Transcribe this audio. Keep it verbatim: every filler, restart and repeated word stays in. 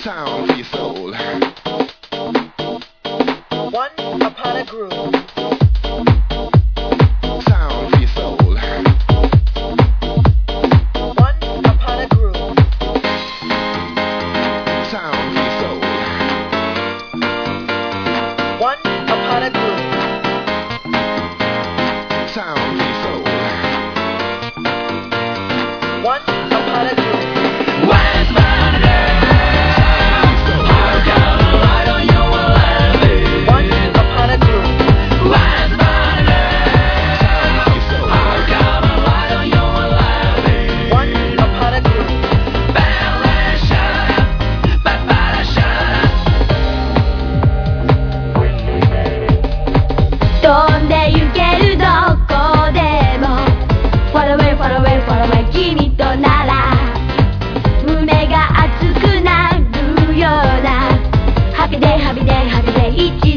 Sound for your soul. One upon a groove. Sound for your soul. One upon a groove. Sound for your soul. One upon a groove. Sound for your soul. One upon a groove. West Monday. One upon a groove. One upon a groove. 飛んで行けるどこでも Far away, far away, far away 君となら胸が熱くなるような Happy day, happy day, happy day 一